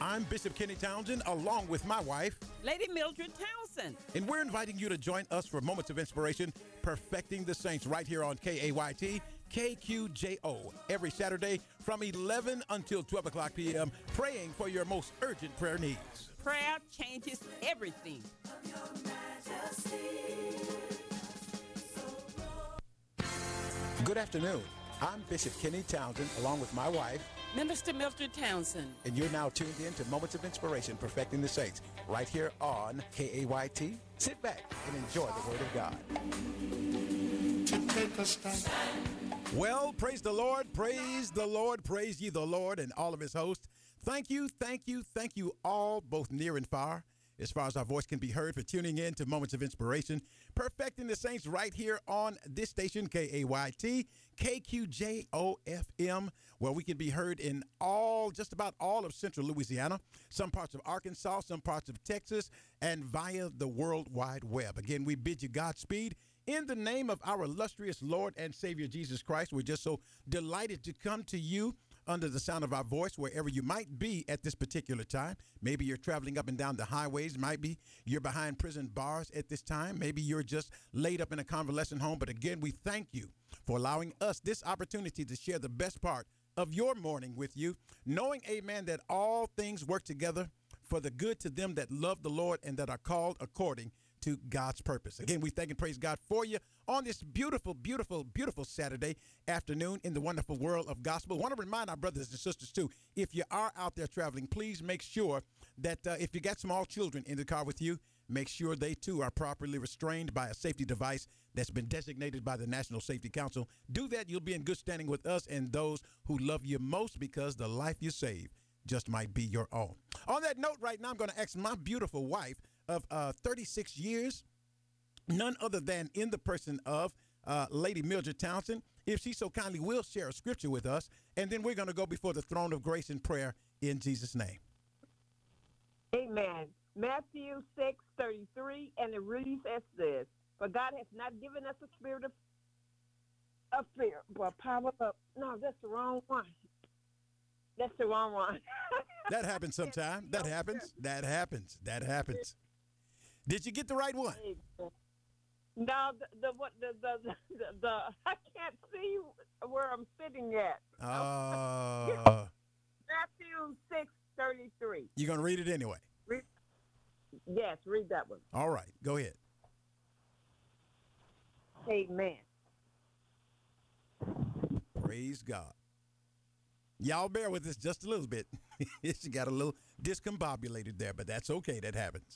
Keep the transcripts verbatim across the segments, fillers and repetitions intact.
I'm Bishop Kenny Townsend, along with my wife, Lady Mildred Townsend. And we're inviting you to join us for Moments of Inspiration, Perfecting the Saints, right here on K A Y T, K Q J O, every Saturday from eleven until twelve o'clock p.m., praying for your most urgent prayer needs. Prayer changes everything. Good afternoon. I'm Bishop Kenny Townsend, along with my wife, Minister Mildred Townsend. And you're now tuned in to Moments of Inspiration, Perfecting the Saints, right here on K A Y T. Sit back and enjoy the Word of God. Well, praise the Lord, praise the Lord, praise ye the Lord and all of his hosts. Thank you, thank you, thank you all, both near and far, as far as our voice can be heard, for tuning in to Moments of Inspiration, Perfecting the Saints, right here on this station, K A Y T, K Q J O F M, where we can be heard in all, just about all of central Louisiana, some parts of Arkansas, some parts of Texas, and via the World Wide Web. Again, we bid you Godspeed in the name of our illustrious Lord and Savior Jesus Christ. We're just so delighted to come to you under the sound of our voice, wherever you might be at this particular time. Maybe you're traveling up and down the highways. Might be you're behind prison bars at this time. Maybe you're just laid up in a convalescent home. But again, we thank you for allowing us this opportunity to share the best part of your morning with you, knowing, amen, that all things work together for the good to them that love the Lord and that are called according to God's purpose. Again, we thank and praise God for you on this beautiful, beautiful, beautiful Saturday afternoon in the wonderful world of gospel. I want to remind our brothers and sisters, too, if you are out there traveling, please make sure that uh, if you got small children in the car with you, make sure they, too, are properly restrained by a safety device that's been designated by the National Safety Council. Do that. You'll be in good standing with us and those who love you most, because the life you save just might be your own. On that note, right now, I'm going to ask my beautiful wife of uh, thirty-six years, none other than in the person of uh, Lady Mildred Townsend, if she so kindly will share a scripture with us, and then we're going to go before the throne of grace in prayer in Jesus' name. Amen. Matthew six thirty-three, and it reads as this: For God has not given us a spirit of, of fear, but power of, no, that's the wrong one. That's the wrong one. That happens sometime. That happens. That happens. That happens. Did you get the right one? No, the the what the the, the the I can't see where I'm sitting at. Uh, Matthew six thirty three. You're gonna read it anyway. Read, yes, read that one. All right, go ahead. Amen. Praise God. Y'all bear with us just a little bit. She got a little discombobulated there, but that's okay. That happens.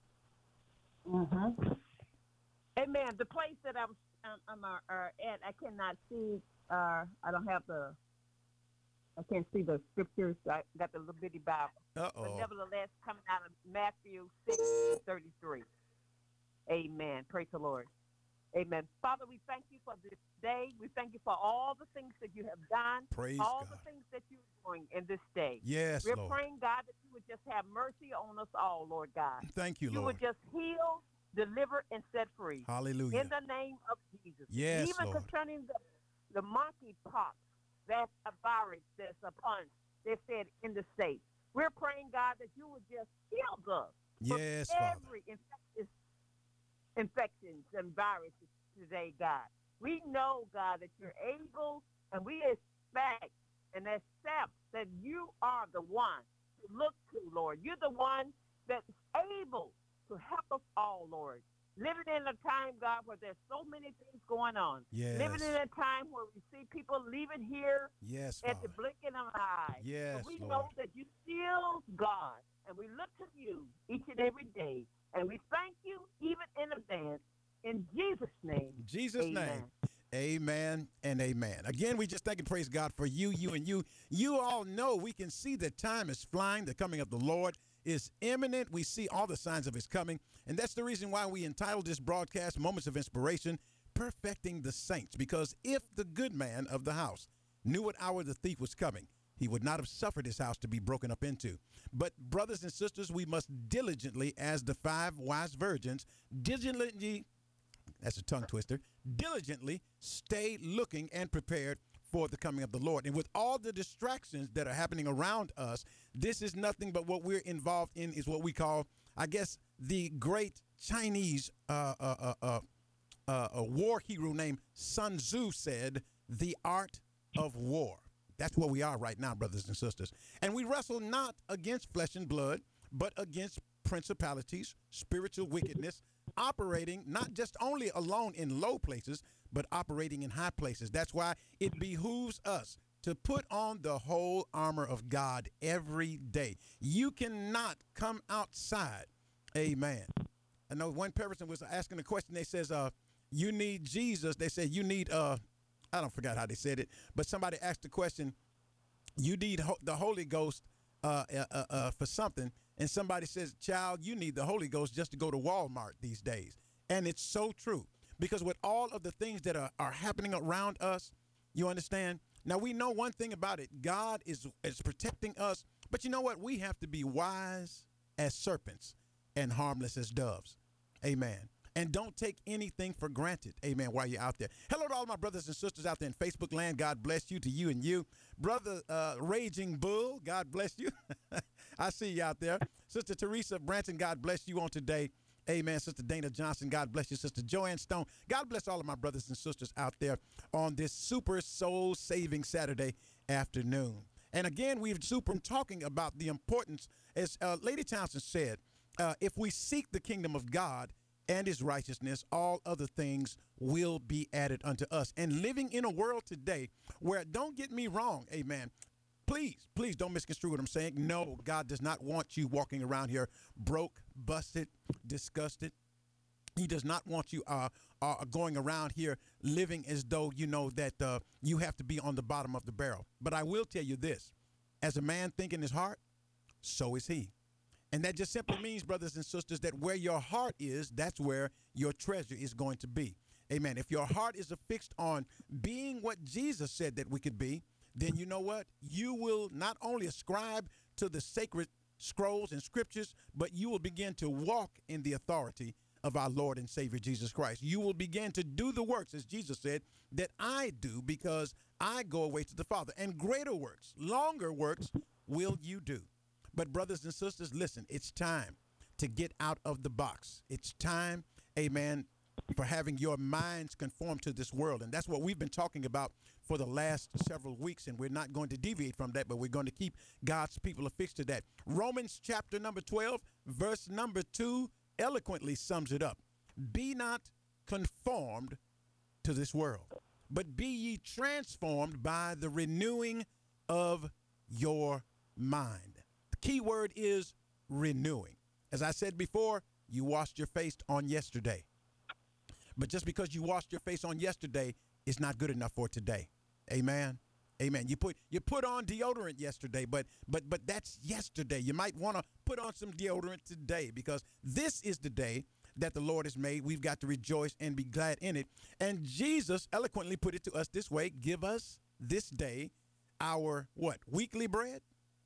Mm-hmm. Amen. The place that I'm, I'm, I'm uh, uh, at, I cannot see. Uh, I don't have the. I can't see the scriptures. I got the little bitty Bible. Uh oh. But nevertheless, coming out of Matthew six thirty three. Amen. Praise the Lord. Amen. Father, we thank you for this day. We thank you for all the things that you have done. Praise all God. the things that you're doing in this day. Yes, We're Lord. praying, God, that you would just have mercy on us all, Lord God. Thank you, You Lord. would just heal, deliver, and set free. Hallelujah. In the name of Jesus. Yes, Even Lord. concerning the, the monkeypox, that's a virus that's upon, they said, in the state. We're praying, God, that you would just heal us. Yes, from Father. every infectious infections and viruses today, God. We know, God, that you're able, and we expect and accept that you are the one to look to, Lord. You're the one that's able to help us all, Lord. Living in a time, God, where there's so many things going on. Yes. Living in a time where we see people leaving here Yes, at Father. the blinking of an eye. Yes, but we Lord. know that you still God, and we look to you each and every day, and we thank you even in advance. In Jesus' name. In Jesus' amen. name. Amen and amen. Again, we just thank and praise God for you, you, and you. You all know we can see that time is flying. The coming of the Lord is imminent. We see all the signs of his coming. And that's the reason why we entitled this broadcast, Moments of Inspiration, Perfecting the Saints. Because if the good man of the house knew what hour the thief was coming, he would not have suffered his house to be broken up into. But brothers and sisters, we must diligently, as the five wise virgins, diligently, that's a tongue twister, diligently stay looking and prepared for the coming of the Lord. And with all the distractions that are happening around us, this is nothing but what we're involved in is what we call, I guess, the great Chinese uh, uh, uh, uh, uh, a war hero named Sun Tzu said, the art of war. That's where we are right now, brothers and sisters. And we wrestle not against flesh and blood, but against principalities, spiritual wickedness, operating not just only alone in low places, but operating in high places. That's why it behooves us to put on the whole armor of God every day. You cannot come outside. Amen. I know one person was asking a question. They says, uh, you need Jesus. They said, you need, uh, I don't forget how they said it, but somebody asked the question, you need ho- the Holy Ghost uh, uh, uh, uh, for something. And somebody says, child, you need the Holy Ghost just to go to Walmart these days. And it's so true, because with all of the things that are, are happening around us, you understand? Now, we know one thing about it. God is, is protecting us. But you know what? We have to be wise as serpents and harmless as doves. Amen. And don't take anything for granted. Amen. While you're out there. Hello to all my brothers and sisters out there in Facebook land. God bless you, to you and you. Brother uh, Raging Bull, God bless you. I see you out there. Sister Teresa Branson, God bless you on today. Amen. Sister Dana Johnson, God bless you. Sister Joanne Stone, God bless all of my brothers and sisters out there on this super soul saving Saturday afternoon. And again, we've super talking about the importance, as uh, Lady Townsend said, uh, if we seek the kingdom of God and his righteousness, all other things will be added unto us. And living in a world today where, don't get me wrong, amen, please, please don't misconstrue what I'm saying. No, God does not want you walking around here broke, busted, disgusted. He does not want you uh, uh, going around here living as though you know that uh, you have to be on the bottom of the barrel. But I will tell you this, as a man think in his heart, so is he. And that just simply means, brothers and sisters, that where your heart is, that's where your treasure is going to be. Amen. If your heart is affixed on being what Jesus said that we could be, then you know what? You will not only ascribe to the sacred scrolls and scriptures, but you will begin to walk in the authority of our Lord and Savior Jesus Christ. You will begin to do the works, as Jesus said, that I do, because I go away to the Father. And greater works, longer works will you do. But brothers and sisters, listen, it's time to get out of the box. It's time, amen, for having your minds conform to this world. And that's what we've been talking about for the last several weeks. And we're not going to deviate from that, but we're going to keep God's people affixed to that. Romans chapter number twelve, verse number two, eloquently sums it up. Be not conformed to this world, but be ye transformed by the renewing of your mind. Key word is renewing. As I said before, you washed your face on yesterday. But just because you washed your face on yesterday is not good enough for today. Amen. Amen. You put you put on deodorant yesterday, but but but that's yesterday. You might want to put on some deodorant today, because this is the day that the Lord has made. We've got to rejoice and be glad in it. And Jesus eloquently put it to us this way: give us this day our what? Weekly bread?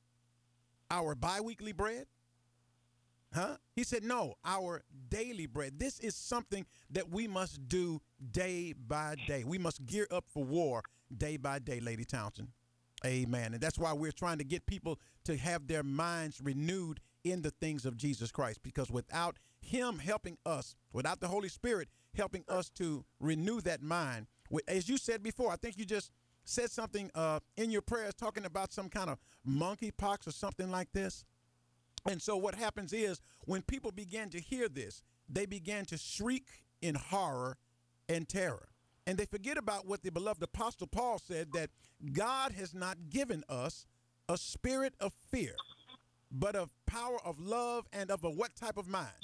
Our bi-weekly bread? Huh? He said, no, our daily bread. This is something that we must do day by day. We must gear up for war day by day, Lady Townsend. Amen. And that's why we're trying to get people to have their minds renewed in the things of Jesus Christ, because without him helping us, without the Holy Spirit helping us to renew that mind, as you said before, I think you just said something uh, in your prayers talking about some kind of monkeypox or something like this. And so what happens is, when people begin to hear this, they begin to shriek in horror and terror. And they forget about what the beloved Apostle Paul said, that God has not given us a spirit of fear, but of power, of love, and of a what type of mind?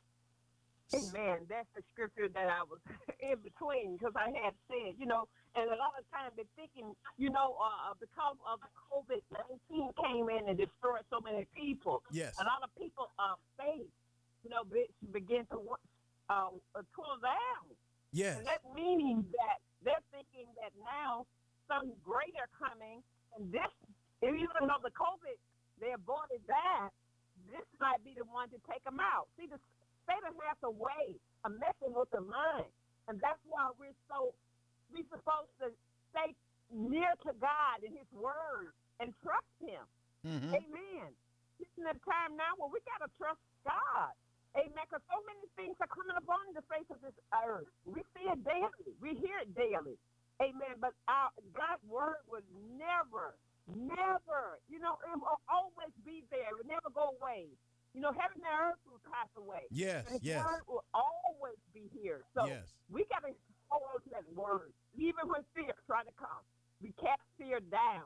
Amen. That's the scripture that I was in between, because I had said, you know, and a lot of times they're thinking, you know, uh, because of COVID nineteen came in and destroyed so many people. Yes. A lot of people, uh, faith, you know, be, begin to uh, cool down. Yes. And that meaning that they're thinking that now something greater coming, and this, even though the COVID, they avoided that, this might be the one to take them out. See, the Satan has a way of messing with the mind. And that's why we're so, we're supposed to stay near to God and his word and trust him. Mm-hmm. Amen. This is a time now where we got to trust God. Amen. Because so many things are coming upon the face of this earth. We see it daily. We hear it daily. Amen. But our God's word will never, never, you know, it will always be there. It will never go away. You know, heaven and earth will pass away. Yes, but his yes. word will always be here. So Yes. we got to hold on to that word. Even when fear try to come, we cast fear down.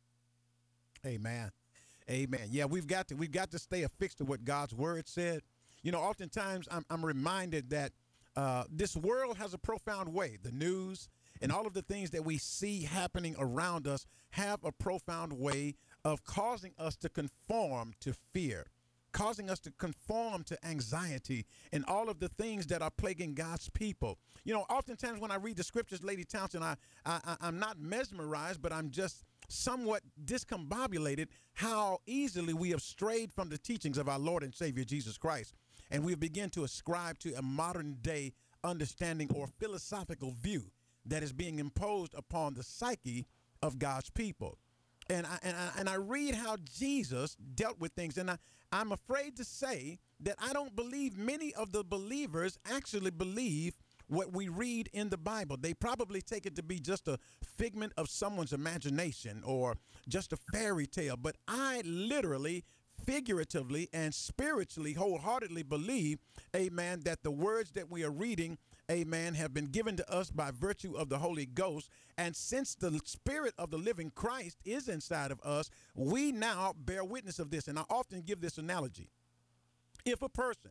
Amen. Amen. Yeah, we've got to we've got to stay affixed to what God's word said. You know, oftentimes I'm I'm reminded that uh, this world has a profound way. The news and all of the things that we see happening around us have a profound way of causing us to conform to fear, causing us to conform to anxiety and all of the things that are plaguing God's people. You know, oftentimes when I read the scriptures, Lady Townsend, I, I I'm not mesmerized, but I'm just somewhat discombobulated how easily we have strayed from the teachings of our Lord and Savior Jesus Christ, and we begin to ascribe to a modern day understanding or philosophical view that is being imposed upon the psyche of God's people. And I, and I, and I read how Jesus dealt with things, and I, I'm afraid to say that I don't believe many of the believers actually believe what we read in the Bible. They probably take it to be just a figment of someone's imagination or just a fairy tale. But I literally, figuratively, and spiritually, wholeheartedly believe, amen, that the words that we are reading, amen, have been given to us by virtue of the Holy Ghost. And since the Spirit of the living Christ is inside of us, we now bear witness of this. And I often give this analogy. If a person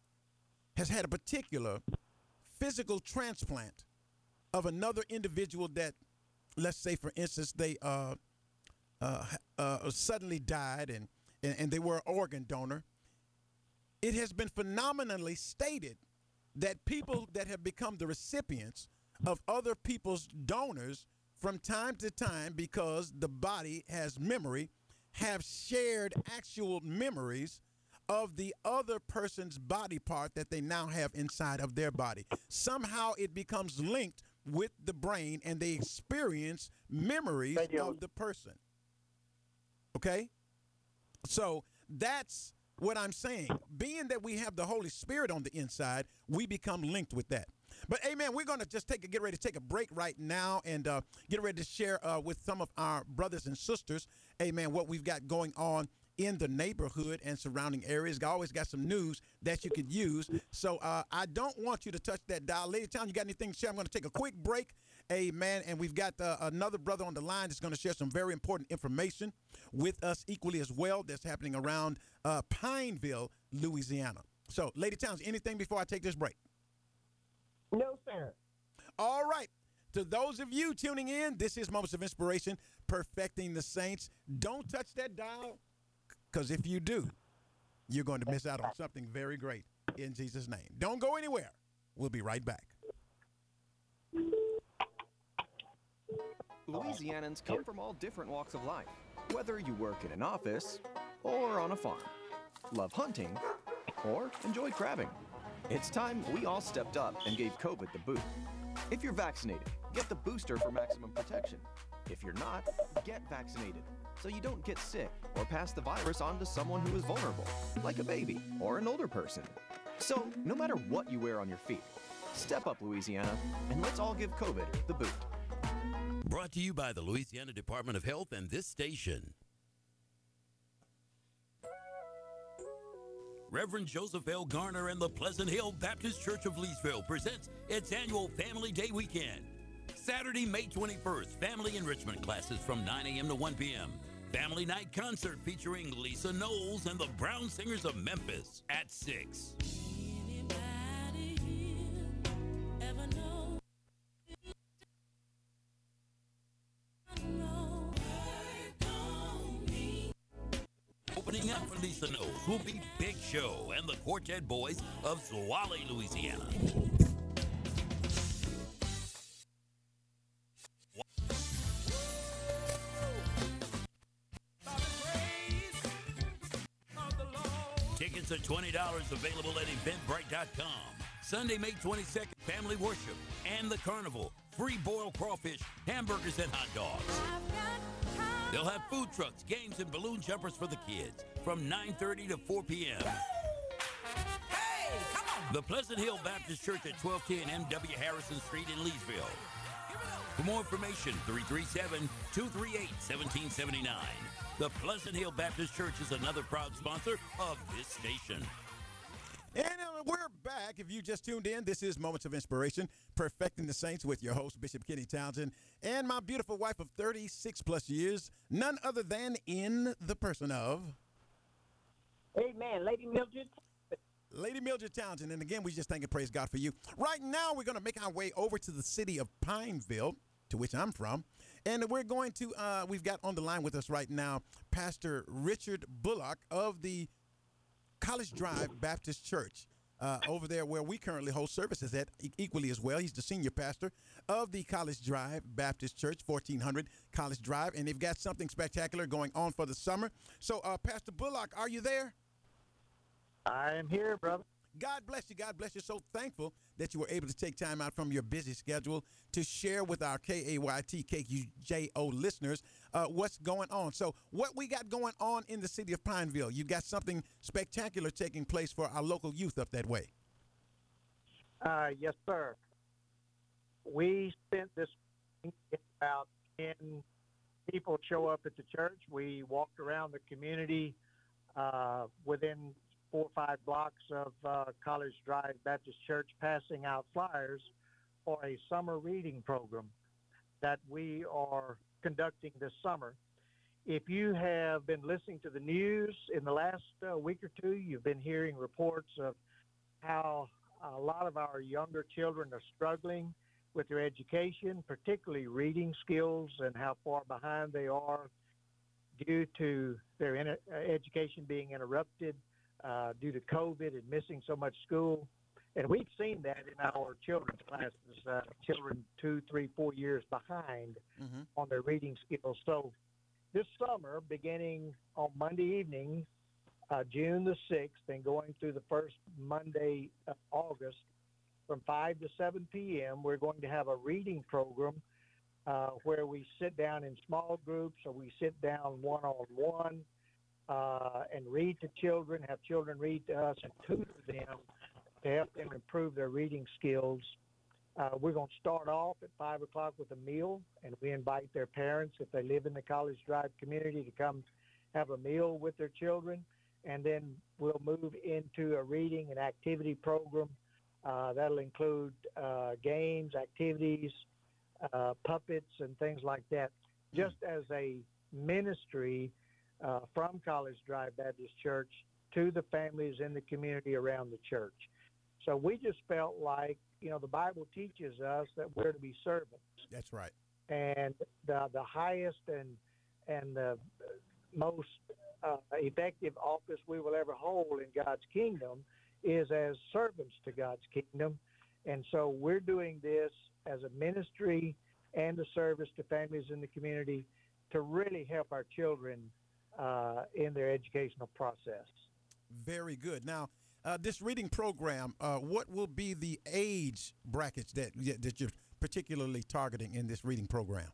has had a particular physical transplant of another individual that, let's say, for instance, they uh, uh, uh, suddenly died and, and, and they were an organ donor, it has been phenomenally stated that people that have become the recipients of other people's donors from time to time, because the body has memory, have shared actual memories of the other person's body part that they now have inside of their body. Somehow it becomes linked with the brain and they experience memories of the person. Okay? So that's what I'm saying. Being that we have the Holy Spirit on the inside, we become linked with that. But amen, we're going to just take a, get ready to take a break right now and uh, get ready to share uh, with some of our brothers and sisters, amen, what we've got going on in the neighborhood and surrounding areas. I always got some news that you could use. So uh, I don't want you to touch that dial. Lady Town, you got anything to share? I'm going to take a quick break. Amen. And we've got uh, another brother on the line that's going to share some very important information with us equally as well that's happening around uh, Pineville, Louisiana. So, Lady Towns, anything before I take this break? No, sir. All right. To those of you tuning in, this is Moments of Inspiration, Perfecting the Saints. Don't touch that dial, because if you do, you're going to miss out on something very great in Jesus' name. Don't go anywhere. We'll be right back. Louisianans come from all different walks of life, whether you work in an office or on a farm, love hunting or enjoy crabbing. It's time we all stepped up and gave COVID the boot. If you're vaccinated, get the booster for maximum protection. If you're not, get vaccinated so you don't get sick or pass the virus on to someone who is vulnerable, like a baby or an older person. So, no matter what you wear on your feet, step up, Louisiana, and let's all give COVID the boot. Brought to you by the Louisiana Department of Health and this station. Reverend Joseph L. Garner and the Pleasant Hill Baptist Church of Leesville presents its annual Family Day Weekend. Saturday, May twenty-first, family enrichment classes from nine a.m. to one p.m. Family night concert featuring Lisa Knowles and the Brown Singers of Memphis at six. Opening up for Lisa Knowles will be Big Show and the Quartet Boys of Zwolle, Louisiana. Tickets are twenty dollars, available at eventbrite dot com. Sunday, May twenty-second, family worship and the carnival free boiled crawfish, hamburgers, and hot dogs. They'll have food trucks, games, and balloon jumpers for the kids from nine thirty to four p.m. Hey, come on! The Pleasant Hill Baptist Church at twelve ten M W Harrison Street in Leesville. For more information, three three seven, two three eight, one seven seven nine. The Pleasant Hill Baptist Church is another proud sponsor of this station. And uh, we're back. If you just tuned in, this is Moments of Inspiration, Perfecting the Saints with your host, Bishop Kenny Townsend, and my beautiful wife of thirty-six plus years, none other than in the person of Amen. Lady Mildred. Lady Mildred Townsend. And again, we just thank and praise God for you. Right now, we're going to make our way over to the city of Pineville, to which I'm from. And we're going to, uh, we've got on the line with us right now, Pastor Richard Bullock of the College Drive Baptist Church, uh, over there where we currently hold services at e- equally as well. He's the senior pastor of the College Drive Baptist Church, fourteen hundred College Drive, and they've got something spectacular going on for the summer. So, uh, Pastor Bullock, are you there? I am here, brother. God bless you. God bless you. So thankful that you were able to take time out from your busy schedule to share with our K A Y T K U J O listeners uh, what's going on. So what we got going on in the city of Pineville, you got something spectacular taking place for our local youth up that way. Uh, yes, sir. We spent this week, about ten people show up at the church. We walked around the community uh, within four or five blocks of uh, College Drive Baptist Church, passing out flyers for a summer reading program that we are conducting this summer. If you have been listening to the news in the last uh, week or two, you've been hearing reports of how a lot of our younger children are struggling with their education, particularly reading skills, and how far behind they are due to their in- education being interrupted uh, due to COVID and missing so much school. And we've seen that in our children's classes, uh, children two, three, four years behind Mm-hmm. on their reading skills. So this summer, beginning on Monday evening, uh, June the sixth, and going through the first Monday of August, from five to seven p.m., we're going to have a reading program uh, where we sit down in small groups, or we sit down one-on-one uh, and read to children, have children read to us, and tutor them to help them improve their reading skills. Uh, we're going to start off at five o'clock with a meal, and we invite their parents, if they live in the College Drive community, to come have a meal with their children. And then we'll move into a reading and activity program. Uh, that'll include uh, games, activities, uh, puppets, and things like that, just as a ministry uh, from College Drive Baptist Church to the families in the community around the church. So we just felt like, you know, the Bible teaches us that we're to be servants. That's right. And the the highest and and the most uh, effective office we will ever hold in God's kingdom is as servants to God's kingdom. And so we're doing this as a ministry and a service to families in the community to really help our children uh, in their educational process. Very good. Now, uh, this reading program, uh, what will be the age brackets that that you're particularly targeting in this reading program?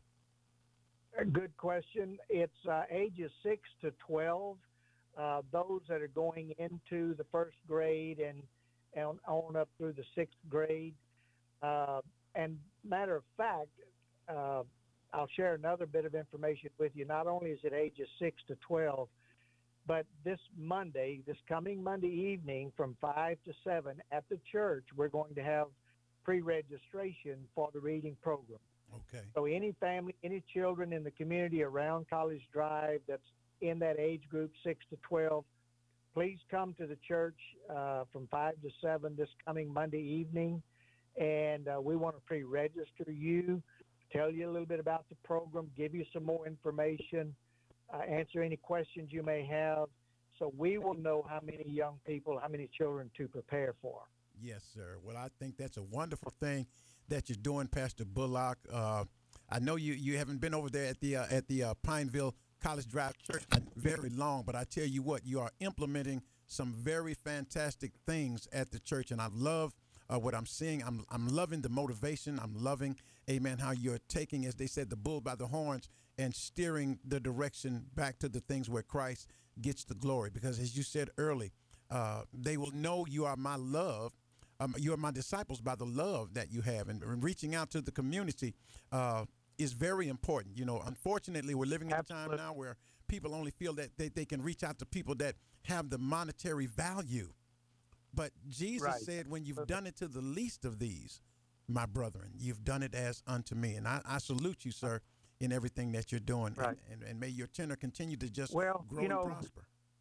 A good question. It's uh, ages six to twelve, uh, those that are going into the first grade and, and on up through the sixth grade. Uh, and matter of fact, uh, I'll share another bit of information with you. Not only is it ages six to twelve, but this Monday, this coming Monday evening from five to seven at the church, we're going to have pre-registration for the reading program. Okay. So any family, any children in the community around College Drive that's in that age group, six to twelve, please come to the church uh, from five to seven this coming Monday evening. And uh, we want to pre-register you, tell you a little bit about the program, give you some more information, uh, answer any questions you may have, so we will know how many young people, how many children to prepare for. Yes, sir. Well, I think that's a wonderful thing that you're doing, Pastor Bullock. Uh, I know you, you haven't been over there at the uh, at the uh, Pineville College Drive Church very long, but I tell you what, you are implementing some very fantastic things at the church, and I love uh, what I'm seeing. I'm I'm loving the motivation. I'm loving amen, how you're taking, as they said, the bull by the horns and steering the direction back to the things where Christ gets the glory. Because as you said early, uh, they will know you are my love. Um, you are my disciples by the love that you have. And, and reaching out to the community uh, is very important. You know, unfortunately, we're living in Absolutely. a time now where people only feel that they, they can reach out to people that have the monetary value. But Jesus Right. said, when you've done it to the least of these, my brethren, you've done it as unto me. And I, I salute you, sir, in everything that you're doing. Right. And, and, and may your tenor continue to just Well, grow you know, and prosper.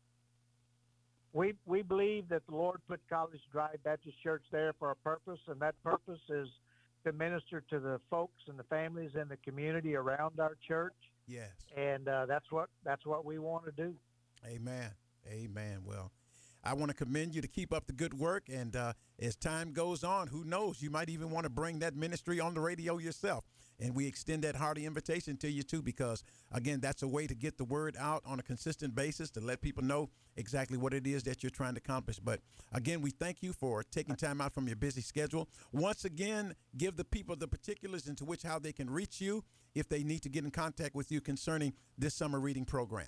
We we believe that the Lord put College Drive Baptist Church there for a purpose, and that purpose is to minister to the folks and the families in the community around our church. Yes. And uh, that's what that's what we want to do. Amen. Amen. Well, I want to commend you to keep up the good work. And uh, as time goes on, who knows, you might even want to bring that ministry on the radio yourself. And we extend that hearty invitation to you, too, because, again, that's a way to get the word out on a consistent basis to let people know exactly what it is that you're trying to accomplish. But, again, we thank you for taking time out from your busy schedule. Once again, give the people the particulars into which how they can reach you if they need to get in contact with you concerning this summer reading program.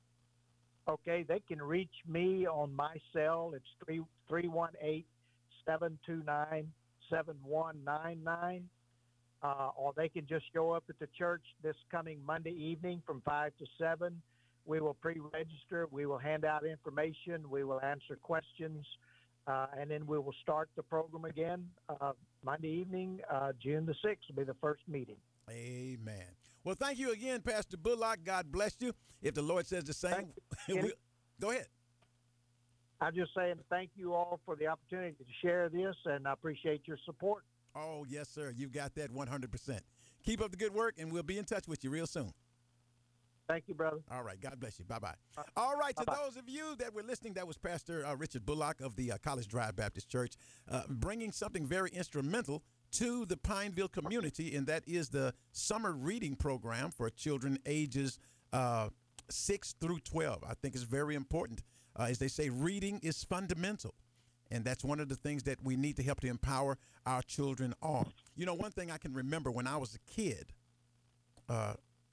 Okay, they can reach me on my cell. It's three three one eight seven two nine seven one nine nine. Uh, or they can just show up at the church this coming Monday evening from five to seven. We will pre-register. We will hand out information. We will answer questions. Uh, and then we will start the program again uh, Monday evening, uh, June the sixth will be the first meeting. Amen. Well, thank you again, Pastor Bullock. God bless you. If the Lord says the same, we'll, go ahead. I'm just saying thank you all for the opportunity to share this, and I appreciate your support. Oh, yes, sir. You've got that one hundred percent. Keep up the good work, and we'll be in touch with you real soon. Thank you, brother. All right. God bless you. Bye-bye. All right. To Bye-bye. those of you that were listening, that was Pastor uh, Richard Bullock of the uh, College Drive Baptist Church, uh, bringing something very instrumental to the Pineville community, and that is the summer reading program for children ages uh, six through twelve. I think it's very important. Uh, as they say, reading is fundamental. And that's one of the things that we need to help to empower our children on. You know, one thing I can remember when I was a kid, uh,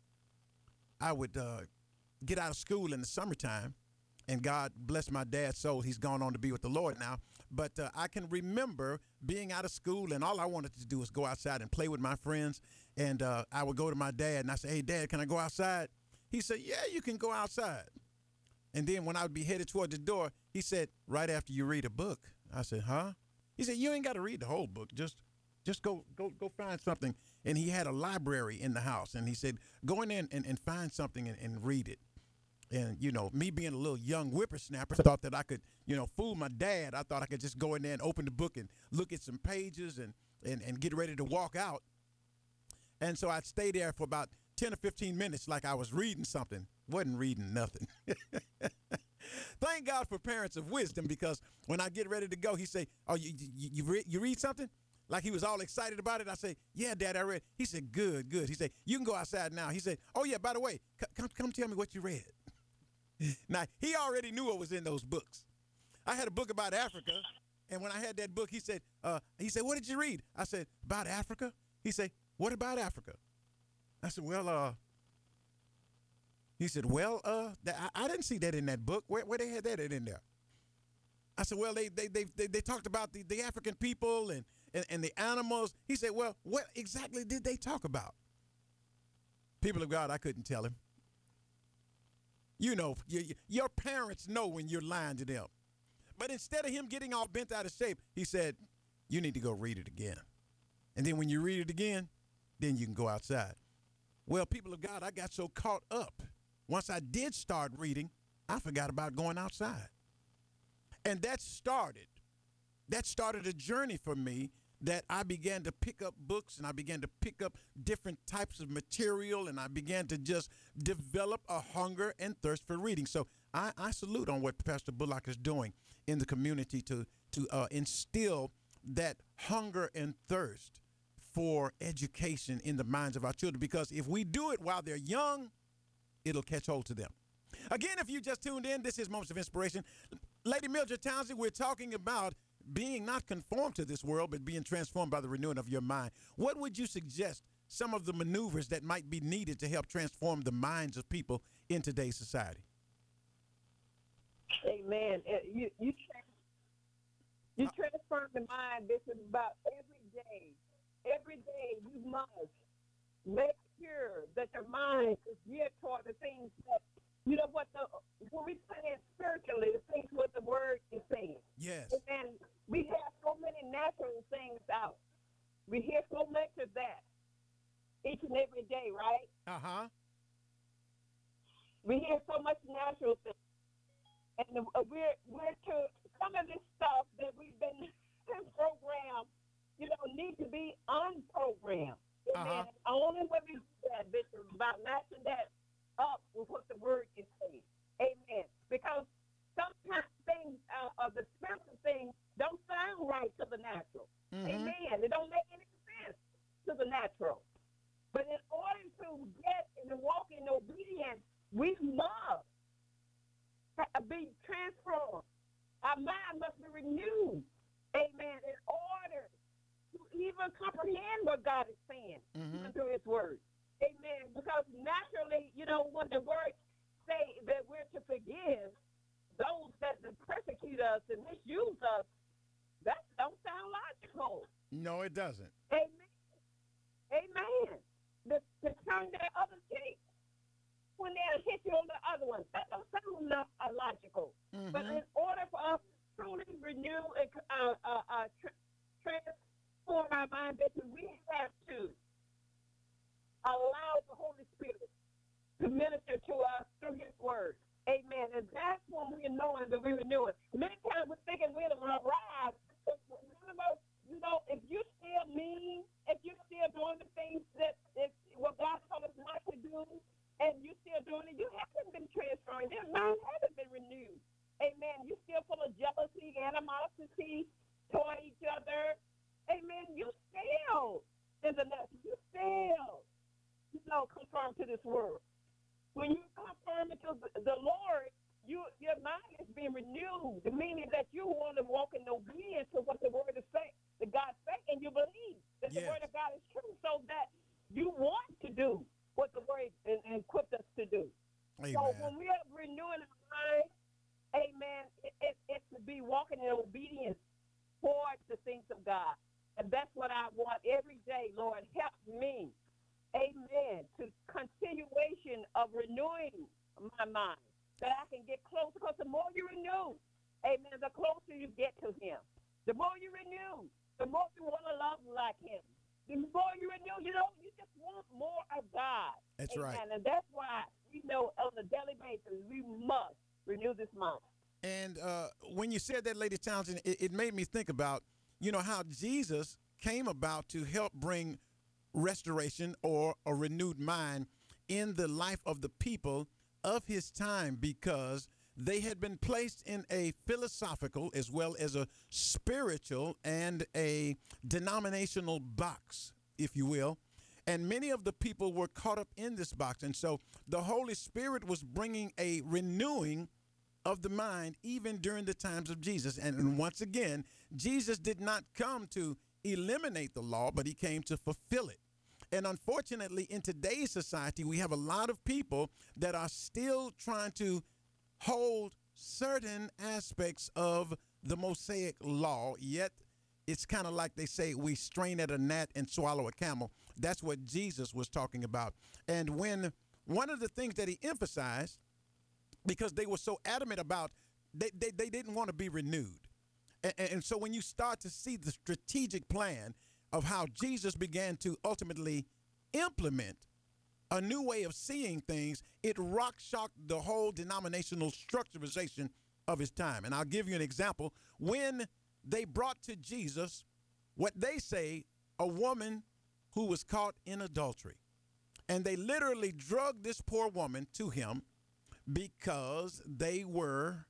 I would uh, get out of school in the summertime, and God bless my dad's soul. He's gone on to be with the Lord now. But uh, I can remember being out of school, and all I wanted to do was go outside and play with my friends. And uh, I would go to my dad, and I say, "Hey, Dad, can I go outside?" He said, "Yeah, you can go outside." And then when I would be headed toward the door, he said, "Right after you read a book." I said, "Huh?" He said, "You ain't got to read the whole book. Just just go go go find something." And he had a library in the house. And he said, "Go in there and, and, and find something and, and read it." And, you know, me being a little young whippersnapper, thought that I could, you know, fool my dad. I thought I could just go in there and open the book and look at some pages and, and, and get ready to walk out. And so I'd stay there for about ten or fifteen minutes like I was reading something. Wasn't reading nothing. Thank God for parents of wisdom, because when I get ready to go, he say, "Oh, you you, you, read, you read something?" Like he was all excited about it. I say, "Yeah, Dad, I read." He said, "Good, good." He said, "You can go outside now." He said, "Oh, yeah, by the way, c- come, come tell me what you read." Now, he already knew what was in those books. I had a book about Africa, and when I had that book, he said, uh, he said, "What did you read?" I said, "About Africa." He said, "What about Africa?" I said, "Well, uh," he said, "Well, uh, th- I, I didn't see that in that book. Where, where they had that in there?" I said, "Well, they they they they, they talked about the, the African people and, and, and the animals." He said, "Well, what exactly did they talk about?" People of God, I couldn't tell him. You know, you, your parents know when you're lying to them. But instead of him getting all bent out of shape, he said, "You need to go read it again. And then when you read it again, then you can go outside." Well, people of God, I got so caught up. Once I did start reading, I forgot about going outside. And that started, that started a journey for me that I began to pick up books, and I began to pick up different types of material, and I began to just develop a hunger and thirst for reading. So I, I salute on what Pastor Bullock is doing in the community to, to uh, instill that hunger and thirst for education in the minds of our children, because if we do it while they're young, it'll catch hold to them. Again, if you just tuned in, this is Moments of Inspiration. Lady Mildred Townsend, we're talking about being not conformed to this world, but being transformed by the renewing of your mind. What would you suggest some of the maneuvers that might be needed to help transform the minds of people in today's society? Amen. Uh, You you trans- you transform the mind. This is about every day. Every day you must make sure that your mind is geared toward the things that you know what the when we saying spiritually, the things what the word is saying. Yes. And we have so many natural things out. We hear so much of that each and every day, right? Uh-huh. We hear so much natural things. And uh, we're we're to some of this stuff that we've been programmed, you know, need to be unprogrammed. Uh-huh. And only when we do that, Bishop, about matching that up with what the word is saying. Amen. Because sometimes things uh, of the spiritual things don't sound right to the natural. Mhm. Amen. It don't make any sense to the natural. But in order to get and to walk in obedience, we must be transformed. Our mind must be renewed. Amen. In order to even comprehend what God is saying Mhm. through his word. Amen. Because naturally, you know, when the words say that we're to forgive those that persecute us and misuse us, that don't sound logical. No, it doesn't. Amen. Amen. The, to turn their other cheek when they hit you on the other one. That don't sound lo- uh, logical. Mhm. But in order for us to truly renew and uh, uh, uh, tr- transform our mind, Bishop, we have to allow the Holy Spirit to minister to us through his word. Amen. And that's when we're knowing that we're renewing. Many times we're thinking we're going to rise. But remember, you know, if you're still mean, if you're still doing the things that is what God told us not to do, and you're still doing it, you haven't been transformed. Your mind hasn't been renewed. Amen. You're still full of jealousy, animosity toward each other. Amen. You still in the natural. You still, you know, conform to this world. When you conform to the, the Lord, you your mind is being renewed, meaning that you want to walk in obedience to what the word is saying, that God said, and you believe that the Yes. word of God is true, so that you want to do what the word and, and equipped us to do. Amen. So when we are renewing our mind, amen, it, it, it's to be walking in obedience towards the things of God. And that's what I want every day, Lord. Help me, amen, to continuation of renewing my mind, that I can get closer, because the more you renew, amen, the closer you get to him. The more you renew, the more you want to love like him. The more you renew, you know, you just want more of God. That's amen. right. And that's why we know on a daily basis we must renew this mind. And uh, when you said that, Lady Townsend, it, it made me think about, you know, how Jesus came about to help bring restoration or a renewed mind in the life of the people of his time, because they had been placed in a philosophical as well as a spiritual and a denominational box, if you will. And many of the people were caught up in this box. And so the Holy Spirit was bringing a renewing of the mind even during the times of Jesus. And, and once again, Jesus did not come to eliminate the law, but he came to fulfill it. And unfortunately, in today's society, we have a lot of people that are still trying to hold certain aspects of the Mosaic law, yet it's kind of like they say, we strain at a gnat and swallow a camel. That's what Jesus was talking about. And when one of the things that he emphasized, because they were so adamant about, they, they, they didn't want to be renewed. And, and so when you start to see the strategic plan of how Jesus began to ultimately implement a new way of seeing things, it rock shocked the whole denominational structurization of his time. And I'll give you an example. When they brought to Jesus what they say a woman who was caught in adultery, and they literally drugged this poor woman to him because they were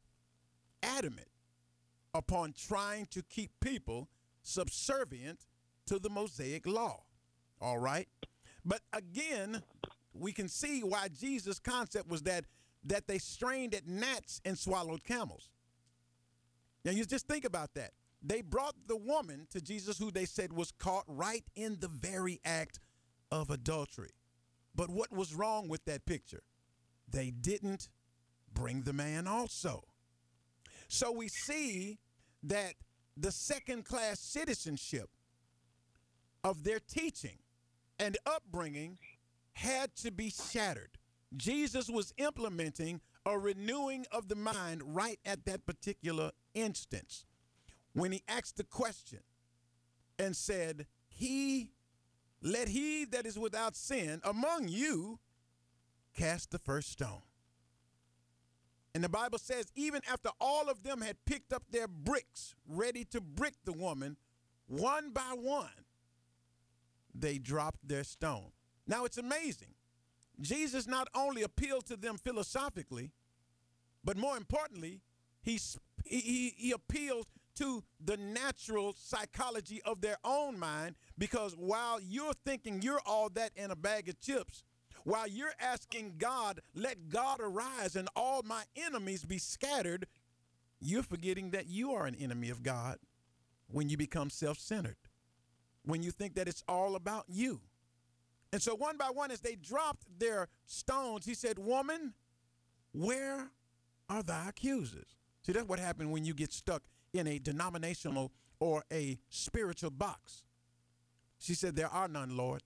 adamant upon trying to keep people subservient to the Mosaic law. All right. But again, we can see why Jesus' concept was that that they strained at gnats and swallowed camels. Now, you just think about that. they brought the woman to Jesus, who they said was caught right in the very act of adultery. But what was wrong with that picture? They didn't bring the man also. So we see that the second-class citizenship of their teaching and upbringing had to be shattered. Jesus was implementing a renewing of the mind right at that particular instance when he asked the question and said, he, let he that is without sin among you cast the first stone. And the Bible says, even after all of them had picked up their bricks, ready to brick the woman, one by one, they dropped their stone. Now, it's amazing. Jesus not only appealed to them philosophically, but more importantly, he, he, he appealed to the natural psychology of their own mind, because while you're thinking you're all that in a bag of chips, while you're asking God, let God arise and all my enemies be scattered, you're forgetting that you are an enemy of God when you become self-centered, when you think that it's all about you. And so one by one, as they dropped their stones, he said, woman, where are thy accusers? See, that's what happened when you get stuck in a denominational or a spiritual box. She said, there are none, Lord.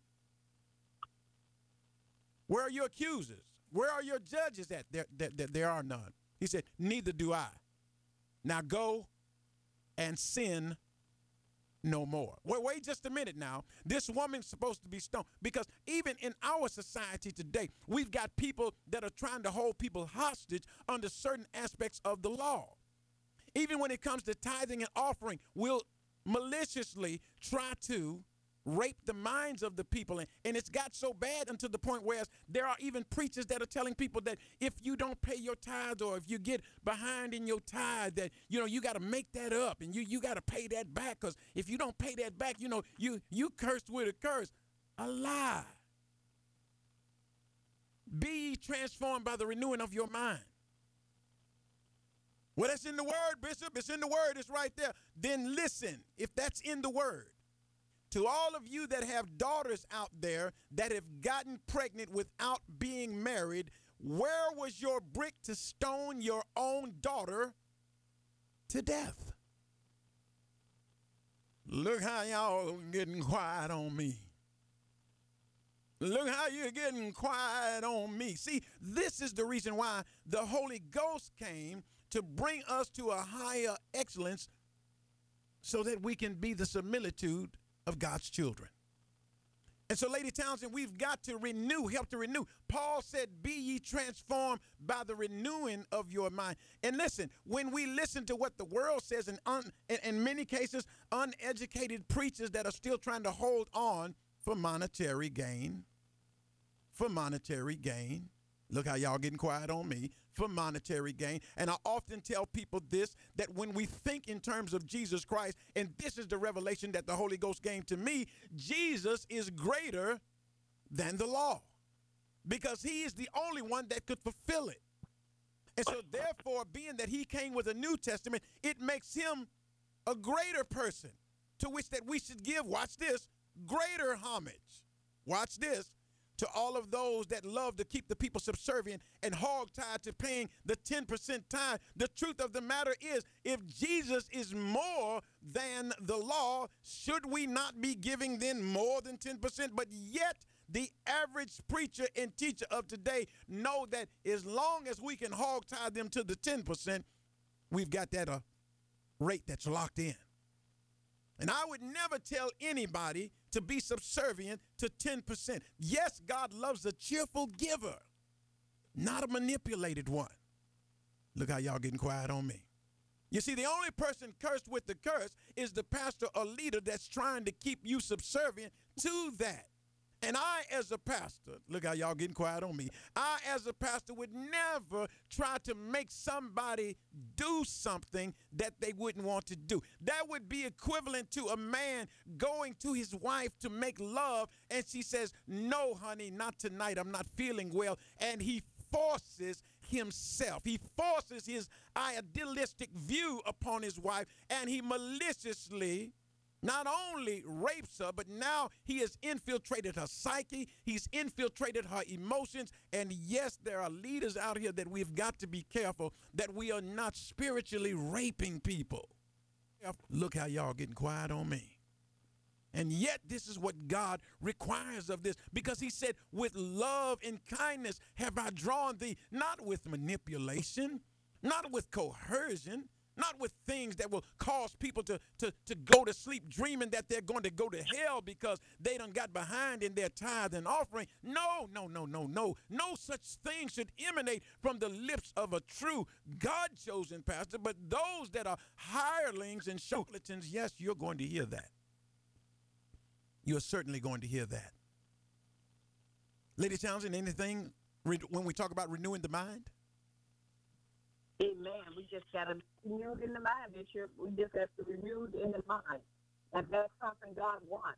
Where are your accusers? Where are your judges at? There, there, there, there are none. He said, neither do I. Now go and sin no more. Wait, wait just a minute now. This woman's supposed to be stoned, because even in our society today, we've got people that are trying to hold people hostage under certain aspects of the law. Even when it comes to tithing and offering, we'll maliciously try to rape the minds of the people. And, and it's got so bad unto the point where there are even preachers that are telling people that if you don't pay your tithes, or if you get behind in your tithe, that, you know, you got to make that up and you, you got to pay that back, because if you don't pay that back, you know, you, you cursed with a curse. A lie. Be transformed by the renewing of your mind. Well, that's in the word, Bishop. It's in the word. It's right there. Then listen, if that's in the word, to all of you that have daughters out there that have gotten pregnant without being married, where was your brick to stone your own daughter to death? Look how y'all getting quiet on me. Look how you're getting quiet on me. See, this is the reason why the Holy Ghost came, to bring us to a higher excellence so that we can be the similitude of God's children. And so, Lady Townsend, we've got to renew, help to renew. Paul said, be ye transformed by the renewing of your mind. And listen, when we listen to what the world says, and un, in, in many cases, uneducated preachers that are still trying to hold on for monetary gain, for monetary gain. Look how y'all getting quiet on me. For monetary gain. And I often tell people this, that when we think in terms of Jesus Christ, and this is the revelation that the Holy Ghost gave to me, Jesus is greater than the law, because he is the only one that could fulfill it. And so therefore, being that he came with a New Testament, it makes him a greater person, to which that we should give, watch this, greater homage. Watch this. To all of those that love to keep the people subservient and hog-tied to paying the ten percent tithe. The truth of the matter is, if Jesus is more than the law, should we not be giving then more than ten percent? But yet the average preacher and teacher of today know that as long as we can hog-tie them to the ten percent, we've got that uh, rate that's locked in. And I would never tell anybody to be subservient to ten percent. Yes, God loves a cheerful giver, not a manipulated one. Look how y'all getting quiet on me. You see, the only person cursed with the curse is the pastor or leader that's trying to keep you subservient to that. And I, as a pastor, look how y'all getting quiet on me. I, as a pastor, would never try to make somebody do something that they wouldn't want to do. That would be equivalent to a man going to his wife to make love, and she says, no, honey, not tonight. I'm not feeling well. And he forces himself. He forces his idealistic view upon his wife, and he maliciously not only rapes her, but now he has infiltrated her psyche. He's infiltrated her emotions. And yes, there are leaders out here that we've got to be careful that we are not spiritually raping people. Look how y'all getting quiet on me. And yet this is what God requires of this, because he said, with love and kindness have I drawn thee, not with manipulation, not with coercion, not with things that will cause people to, to, to go to sleep dreaming that they're going to go to hell because they done got behind in their tithe and offering. No, no, no, no, no. No such thing should emanate from the lips of a true God-chosen pastor. But those that are hirelings and charlatans, yes, you're going to hear that. You're certainly going to hear that. Lady Townsend, anything when we talk about renewing the mind? Amen. We just got to be renewed in the mind, Bishop. We just have to be renewed in the mind. And that's something God wants.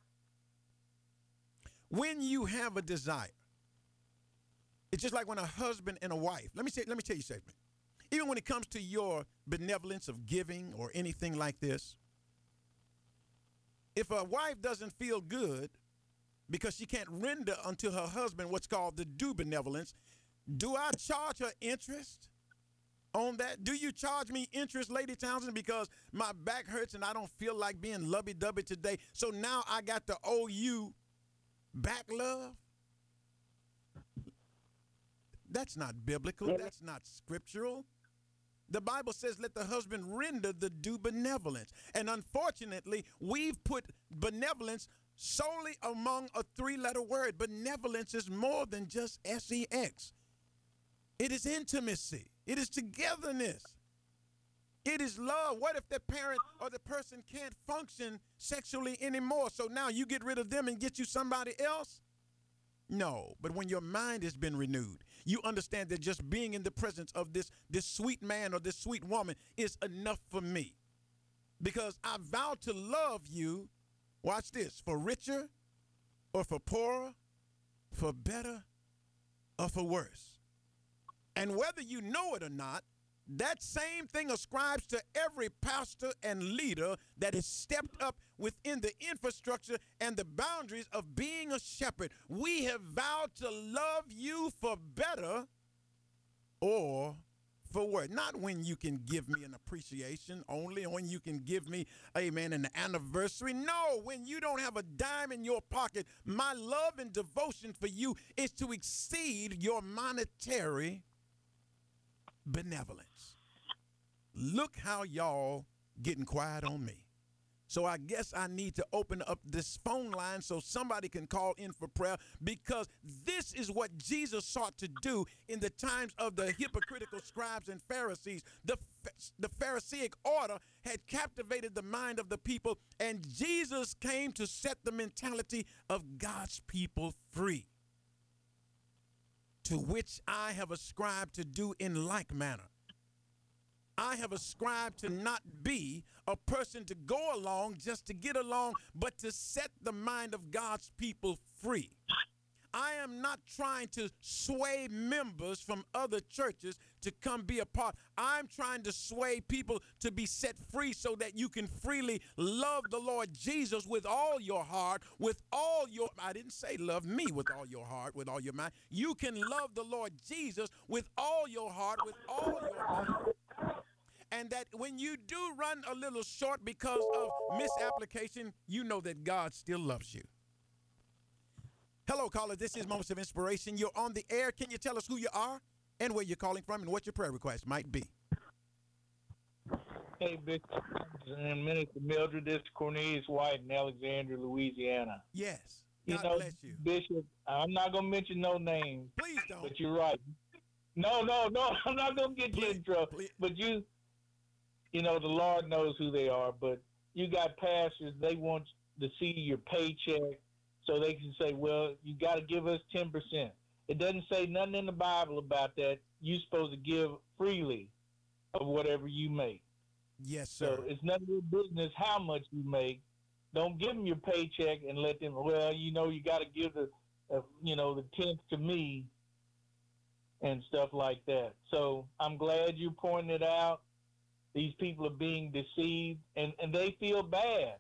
When you have a desire, it's just like when a husband and a wife, let me say, let me tell you something. Even when it comes to your benevolence of giving or anything like this, if a wife doesn't feel good because she can't render unto her husband what's called the due benevolence, do I charge her interest on that? Do you charge me interest, Lady Townsend, because my back hurts and I don't feel like being lovey-dovey today, so now I got to owe you back love? That's not biblical. That's not scriptural. The Bible says, let the husband render the due benevolence. And unfortunately, we've put benevolence solely among a three-letter word. Benevolence is more than just S E X. It is intimacy. It is togetherness. It is love. What if the parent or the person can't function sexually anymore? So now you get rid of them and get you somebody else? No, but when your mind has been renewed, you understand that just being in the presence of this, this sweet man or this sweet woman is enough for me. Because I vow to love you, watch this, for richer or for poorer, for better or for worse. And whether you know it or not, that same thing ascribes to every pastor and leader that has stepped up within the infrastructure and the boundaries of being a shepherd. We have vowed to love you for better or for worse. Not when you can give me an appreciation only, or when you can give me, amen, an anniversary. No, when you don't have a dime in your pocket, my love and devotion for you is to exceed your monetary benevolence. Look how y'all getting quiet on me. So I guess I need to open up this phone line so somebody can call in for prayer, because this is what Jesus sought to do in the times of the hypocritical scribes and Pharisees. The, the Pharisaic order had captivated the mind of the people, and Jesus came to set the mentality of God's people free, to which I have ascribed to do in like manner. I have ascribed to not be a person to go along just to get along, but to set the mind of God's people free. I am not trying to sway members from other churches to come be a part. I'm trying to sway people to be set free so that you can freely love the Lord Jesus with all your heart, with all your, I didn't say love me with all your heart, with all your mind. You can love the Lord Jesus with all your heart, with all your mind. And that when you do run a little short because of misapplication, you know that God still loves you. Hello, caller. This is Moments of Inspiration. You're on the air. Can you tell us who you are and where you're calling from and what your prayer request might be? Hey, Bishop and Minister Mildred, this is Cornelius White in Alexandria, Louisiana. Yes. You God know, bless you. Bishop, I'm not going to mention no names. Please don't. But you're right. No, no, no, I'm not going to get Please, you in trouble. please. But you, you know, the Lord knows who they are. But you got pastors, they want to see your paycheck so they can say, well, you got to give us ten percent. It doesn't say nothing in the Bible about that. You're supposed to give freely of whatever you make. Yes, sir. So it's none of your business how much you make. Don't give them your paycheck and let them, well, you know, you got to give the, uh, you know, the tenth to me. and stuff like that. So I'm glad you pointed it out. These people are being deceived, and, and they feel bad.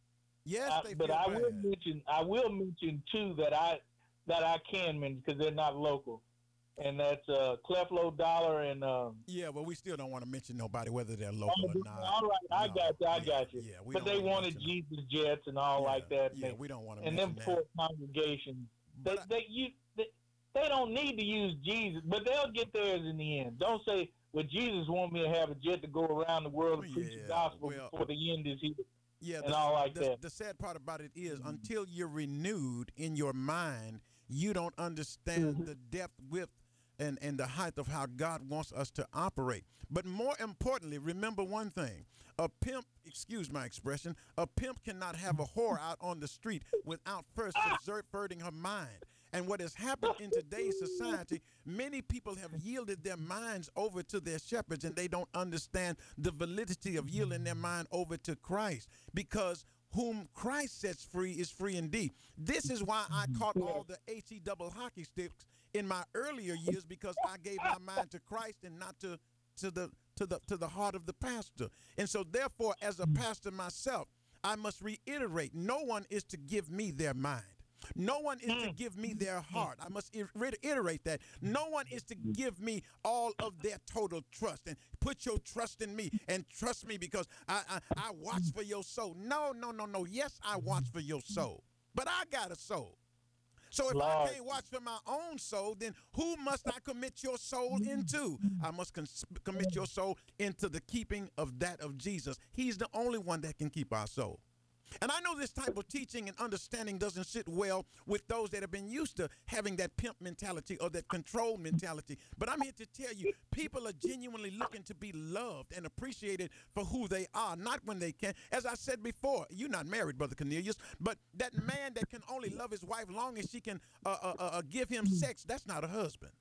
Yes, I, they but feel I bad. will mention I will mention two that I that I can mention because they're not local, and that's uh, Cleflo Dollar and um, Yeah, well, we still don't want to mention nobody, whether they're local all or not. right, I No, got you, I yeah, got you. Yeah, we But don't they want to wanted mention them. Jesus Jets and all Yeah, like that. yeah, and we don't want to and mention them that. poor congregations. They, But I- they you they, they don't need to use Jesus, but they'll get theirs in the end. Don't say, "Well, Jesus want me to have a jet to go around the world and preach the Yeah, gospel well, before the end is here," Yeah, and the, all like the, that. the sad part about it is until you're renewed in your mind, you don't understand Mhm. the depth, width, and, and the height of how God wants us to operate. But more importantly, remember one thing. A pimp, excuse my expression, a pimp cannot have a whore out on the street without first subverting her mind. And what has happened in today's society, many people have yielded their minds over to their shepherds, and they don't understand the validity of yielding their mind over to Christ, because whom Christ sets free is free indeed. This is why I caught all the H E double hockey sticks in my earlier years, because I gave my mind to Christ and not to to the to the to the heart of the pastor. And so therefore, as a pastor myself, I must reiterate, no one is to give me their mind. No one is to give me their heart. I must reiterate that. No one is to give me all of their total trust and put your trust in me and trust me because I, I, I watch for your soul. No, no, no, no. Yes, I watch for your soul, but I got a soul. So if Lord. I can't watch for my own soul, then who must I commit your soul into? I must cons- commit your soul into the keeping of that of Jesus. He's the only one that can keep our soul. And I know this type of teaching and understanding doesn't sit well with those that have been used to having that pimp mentality or that control mentality. But I'm here to tell you, people are genuinely looking to be loved and appreciated for who they are, not when they can. As I said before, you're not married, Brother Cornelius, but that man that can only love his wife long as she can uh, uh, uh, give him sex, that's not a husband.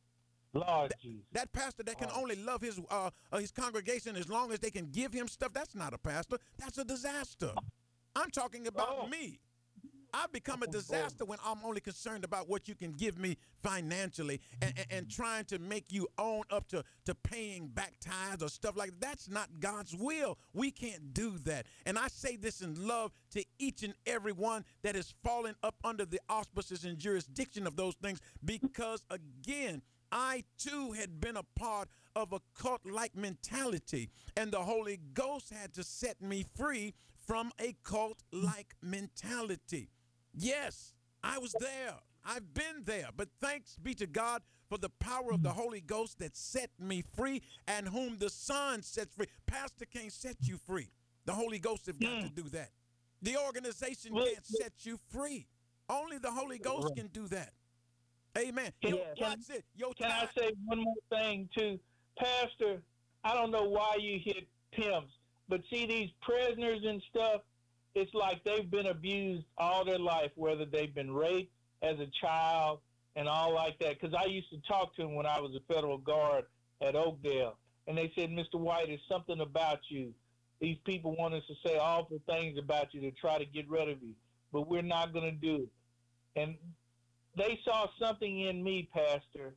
Lord That, Jesus. that pastor that can only love his uh, uh, his congregation as long as they can give him stuff, that's not a pastor. That's a disaster. I'm talking about Oh. me. I've become a disaster when I'm only concerned about what you can give me financially and, and, and trying to make you own up to, to paying back tithes or stuff like that. That's not God's will. We can't do that. And I say this in love to each and every one that has fallen up under the auspices and jurisdiction of those things, because, again, I too had been a part of a cult-like mentality, and the Holy Ghost had to set me free from a cult-like mentality. Yes, I was there. I've been there. But thanks be to God for the power of the Holy Ghost that set me free, and whom the Son sets free. Pastor can't set you free. The Holy Ghost have got to do that. The organization can't set you free. Only the Holy Ghost can do that. Amen. Can, Yo, can, watch it. Yo, can I time- say one more thing too? Pastor, I don't know why you hit pimps, but see these prisoners and stuff, it's like they've been abused all their life, whether they've been raped as a child and all like that. Because I used to talk to them when I was a federal guard at Oakdale, and they said, "Mister White, it's something about you. These people want us to say awful things about you to try to get rid of you, but we're not going to do it." And they saw something in me, Pastor,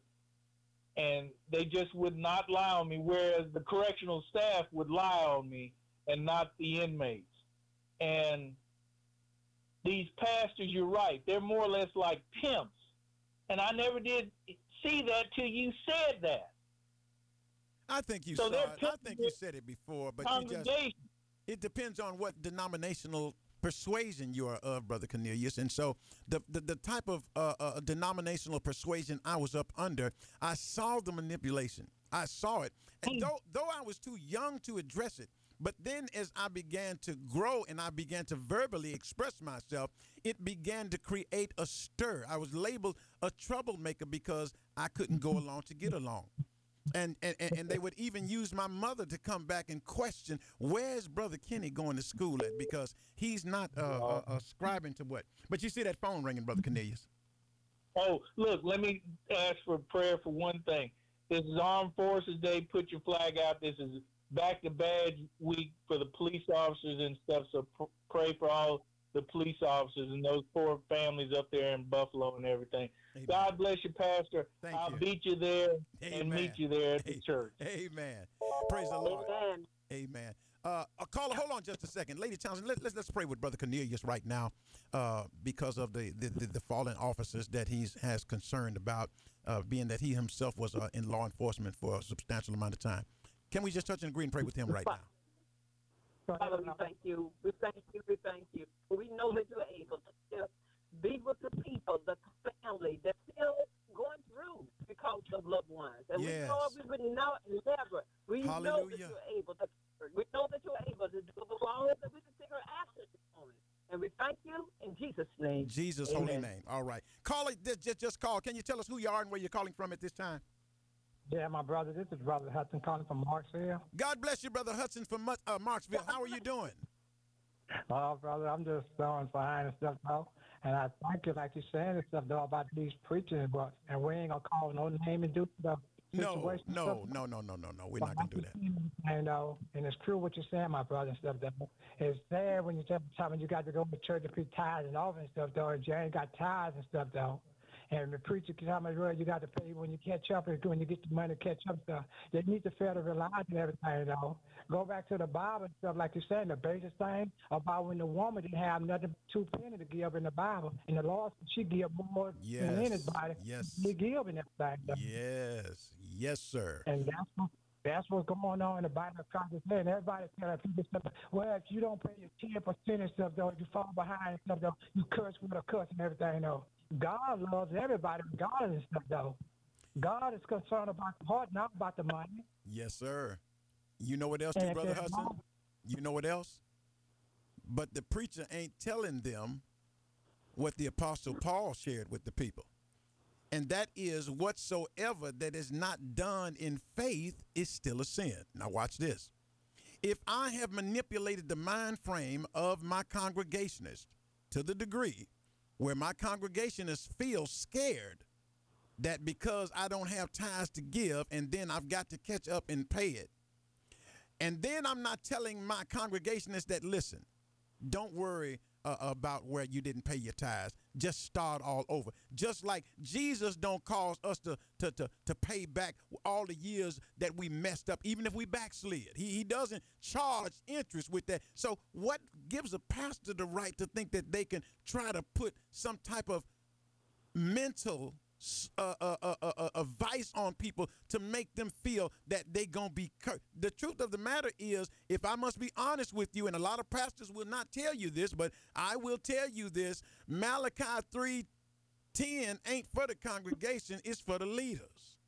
and they just would not lie on me, whereas the correctional staff would lie on me and not the inmates. And these pastors, you're right, they're more or less like pimps. And I never did see that till you said that. I think you So saw they're it. I think you said it before, but you just, Congregation. it depends on what denominational persuasion you are of, Brother Cornelius. And so the the, the type of uh, uh, denominational persuasion I was up under, I saw the manipulation. I saw it. And though, though I was too young to address it, but then as I began to grow and I began to verbally express myself, it began to create a stir. I was labeled a troublemaker because I couldn't go along to get along. And, and and they would even use my mother to come back and question, where's Brother Kenny going to school at? Because he's not uh, uh, ascribing to what. But you see that phone ringing, Brother Cornelius. Oh, look, let me ask for prayer for one thing. This is Armed Forces Day. Put your flag out. This is back to badge week for the police officers and stuff. So pr- pray for all the police officers and those poor families up there in Buffalo and everything. Amen. God bless you, Pastor. Thank I'll you. beat you there Amen. and meet you there at the A- church. Amen. Praise the Lord. Amen. Amen. Uh, uh, caller, hold on just a second. Lady Townsend, let, let's let's pray with Brother Cornelius right now uh, because of the, the, the, the fallen officers that he has concerned about, uh, being that he himself was uh, in law enforcement for a substantial amount of time. Can we just touch and agree and pray with him right now? Father, we thank you. We thank you. We thank you. We know that you're able to still be with the people, the family that's still going through because of loved ones. And Yes. we know we would not never. We know that Hallelujah. you're able to. We know that you're able to do all that we can figure action on it. And we thank you in Jesus' name. Jesus' Amen. holy name. All right. Call it. Just, just just call. Can you tell us who you are and where you're calling from at this time? Yeah, my brother, this is Brother Hudson calling from Marksville. God bless you, Brother Hudson from Mu- uh, Marksville. How are you doing? Oh, brother, I'm just throwing fine and stuff, though. And I thank you, like you're saying and stuff, though, about these preachers, but and we ain't gonna call no name and do the No, situation. no, stuff. no, no, no, no, no. We're But not gonna do that. And uh, and it's true what you're saying, my brother and stuff. Though it's sad when you tell time you got to go to church to pay tithes and all and stuff, though. And you ain't got tithes and stuff, though. And the preacher can tell me, well, you got to pay when you catch up, and when you get the money to catch up stuff. They need to federal realize and everything, though. Go back to the Bible and stuff, like you're saying, the basic thing about when the woman didn't have nothing but two pennies to give in the Bible, and the Lord said she give more Yes. than anybody. Yes. She give and everything. Though. Yes. Yes, sir. And that's what, that's what's going on in the Bible. And everybody telling people stuff. Well, if you don't pay your ten percent and stuff, though, you fall behind and stuff, though, you curse with a curse and everything, though. God loves everybody, regardless of stuff, though. God is concerned about the heart, not about the money. Yes, sir. You know what else, too, And Brother there's Hudson? more. You know what else? But the preacher ain't telling them what the Apostle Paul shared with the people. And that is whatsoever that is not done in faith is still a sin. Now watch this. If I have manipulated the mind frame of my congregationists to the degree where my congregationists feel scared that because I don't have tithes to give and then I've got to catch up and pay it. And then I'm not telling my congregationists that, listen, don't worry uh, about where you didn't pay your tithes. Just start all over. Just like Jesus don't cause us to, to, to, to pay back all the years that we messed up, even if we backslid. He, he doesn't charge interest with that. So what gives a pastor the right to think that they can try to put some type of mental uh, uh, uh, uh, uh, advice on people to make them feel that they gonna be cursed? The truth of the matter is, if I must be honest with you, and a lot of pastors will not tell you this, but I will tell you this, Malachi three ten ain't for the congregation, it's for the leaders.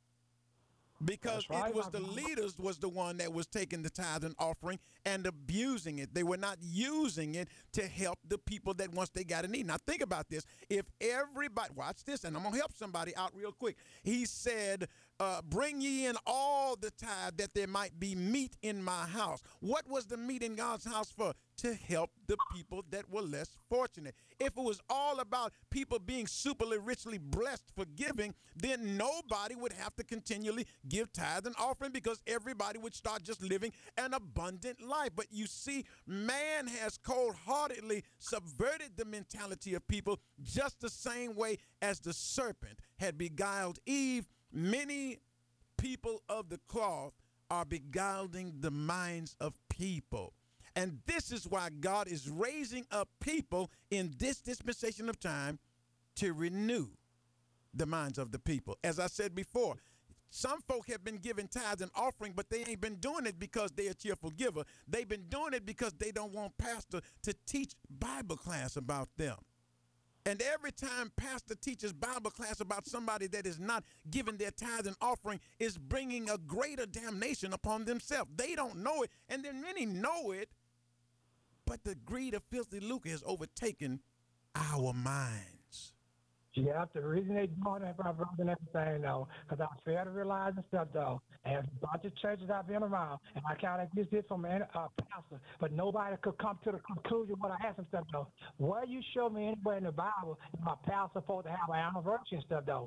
Because That's right, it was my the brother. leaders was the one that was taking the tithe and offering and abusing it. They were not using it to help the people that once they got a need. Now think about this. If everybody, watch this, and I'm going to help somebody out real quick. He said, uh, bring ye in all the tithe that there might be meat in my house. What was the meat in God's house for? To help the people that were less fortunate. If it was all about people being superly richly blessed for giving, then nobody would have to continually give tithe and offering because everybody would start just living an abundant life. But you see, man has cold-heartedly subverted the mentality of people just the same way as the serpent had beguiled Eve. Many people of the cloth are beguiling the minds of people. And this is why God is raising up people in this dispensation of time to renew the minds of the people. As I said before, some folk have been giving tithes and offering, but they ain't been doing it because they're a cheerful giver. They've been doing it because they don't want pastor to teach Bible class about them. And every time pastor teaches Bible class about somebody that is not giving their tithe and offering is bringing a greater damnation upon themselves. They don't know it, and then many know it, but the greed of filthy lucre has overtaken our minds. Yeah, the reason they doing that, my brother, and everything, though, because I fail to realize and stuff, though. And a bunch of churches I've been around, and I kind of get this from a uh, pastor, but nobody could come to the conclusion what I asked and stuff, though. Where you show me anywhere in the Bible, my pastor supposed to have an anniversary and stuff, though.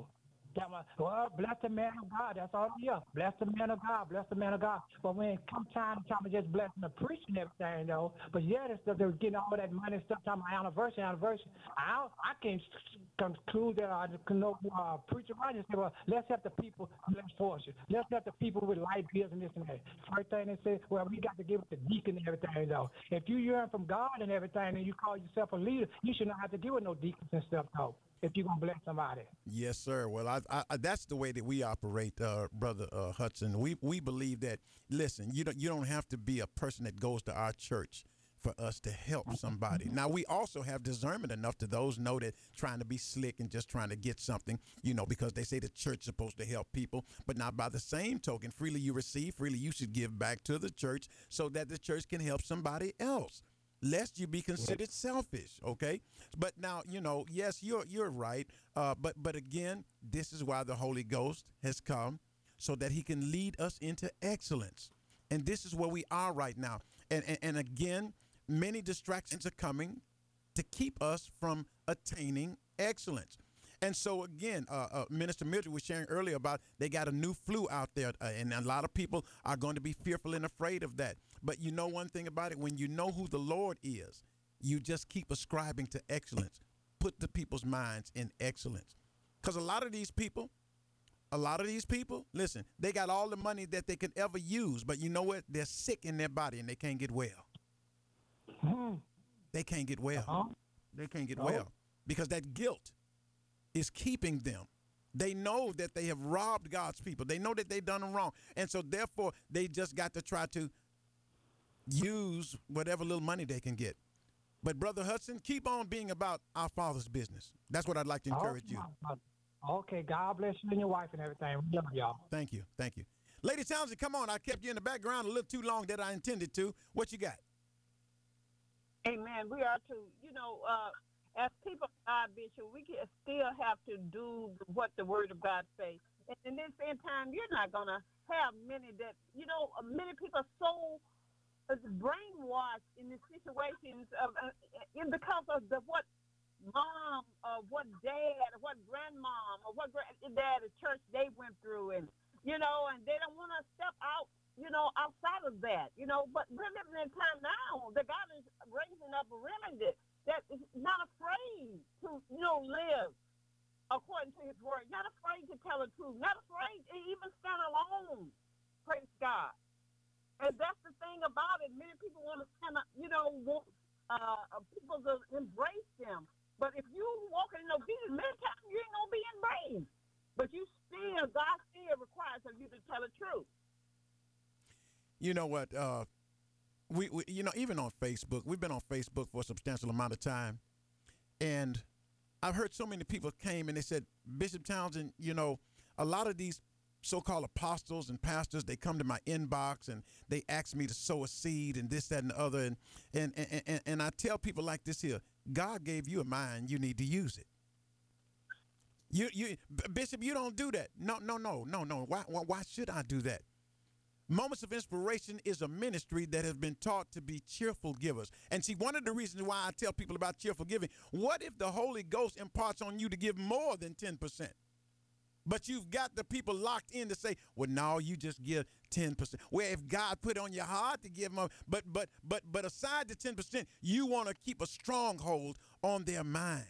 That was, well, bless the man of God. That's all it is. Bless the man of God. Bless the man of God. But when it comes time, time to just blessing the preach and everything, though. But yeah, this stuff, they're getting all that money and stuff, talking about anniversary, anniversary. I don't, I can't conclude that I can no uh, preacher right and say, well, let's help the people less fortunate. Let's help the people with light bills and this and that. First thing they say, well, we got to give it to deacon and everything, though. If you yearn from God and everything and you call yourself a leader, you should not have to give it no deacons and stuff, though, if you're going to bless somebody. Yes, sir. Well, I, I, that's the way that we operate, uh, Brother uh, Hudson. We we believe that, listen, you don't, you don't have to be a person that goes to our church for us to help somebody. Now, we also have discernment enough to those know that trying to be slick and just trying to get something, you know, because they say the church is supposed to help people. But now, by the same token, freely you receive, freely you should give back to the church so that the church can help somebody else, lest you be considered selfish, okay? But now, you know, yes, you're you're right. Uh, but but again, this is why the Holy Ghost has come, so that he can lead us into excellence. And this is where we are right now. And and, and again, many distractions are coming to keep us from attaining excellence. And so, again, uh, uh, Minister Mildred was sharing earlier about they got a new flu out there, uh, and a lot of people are going to be fearful and afraid of that. But you know one thing about it, when you know who the Lord is, you just keep ascribing to excellence. Put the people's minds in excellence. Because a lot of these people, a lot of these people, listen, they got all the money that they could ever use, but you know what? They're sick in their body and they can't get well. Hmm. They can't get well. Uh-huh. They can't get Oh. well because that guilt is keeping them. They know that they have robbed God's people. They know that they've done them wrong. And so therefore, they just got to try to use whatever little money they can get. But Brother Hudson, keep on being about our Father's business. That's what I'd like to encourage you. Okay, God bless you and your wife and everything. We love y'all. Thank you. Thank you. Lady Townsend, come on. I kept you in the background a little too long than I intended to. What you got? Amen. We are to, you know, uh, as people of God, Bishop, we can still have to do what the Word of God says. And in this end time, you're not going to have many that, you know, many people are so uh, brainwashed in the situations of, uh, in because of the what mom or what dad or what grandmom or what granddad at church they went through, and you know, and they don't want to step out, you know, outside of that, you know. But we're living in a time now that God is raising up a remnant that is not afraid to, you know, live according to His word, not afraid to tell the truth, not afraid to even stand alone. Praise God. And that's the thing about it. Many people want to stand up, you know, want uh, people to embrace them. But if you walking in obedience, many times you ain't gonna be embraced. But you still, God still requires of you to tell the truth. You know what? Uh, we, we, you know, even on Facebook, we've been on Facebook for a substantial amount of time, and I've heard so many people came and they said, Bishop Townsend, you know, a lot of these so-called apostles and pastors, they come to my inbox and they ask me to sow a seed and this, that, and the other, and and and and, and I tell people like this here: God gave you a mind, you need to use it. You, you, Bishop, you don't do that. No, no, no, no, no. Why, why, why should I do that? Moments of Inspiration is a ministry that has been taught to be cheerful givers. And see, one of the reasons why I tell people about cheerful giving, what if the Holy Ghost imparts on you to give more than ten percent? But you've got the people locked in to say, well, no, you just give ten percent. Well, if God put it on your heart to give them, but but but but aside the ten percent, you want to keep a stronghold on their minds.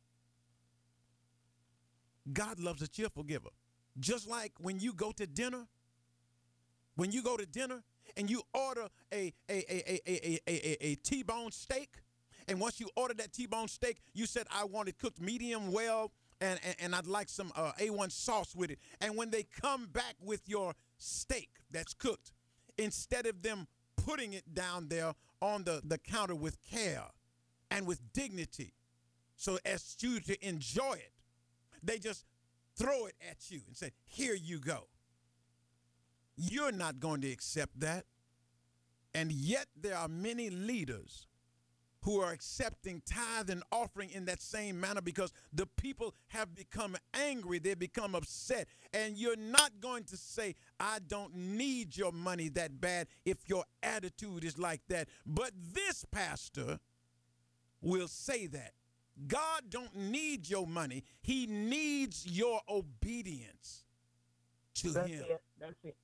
God loves a cheerful giver. Just like when you go to dinner, when you go to dinner and you order a a a a a a, a, a T-bone steak, and once you order that T-bone steak, you said, I want it cooked medium well, and, and, and I'd like some uh, A one sauce with it. And when they come back with your steak that's cooked, instead of them putting it down there on the, the counter with care and with dignity so as you to enjoy it, they just throw it at you and say, here you go. You're not going to accept that. And yet there are many leaders who are accepting tithe and offering in that same manner because the people have become angry. They've become upset. And you're not going to say, I don't need your money that bad if your attitude is like that. But this pastor will say that. God don't need your money. He needs your obedience to That's him. it. That's it.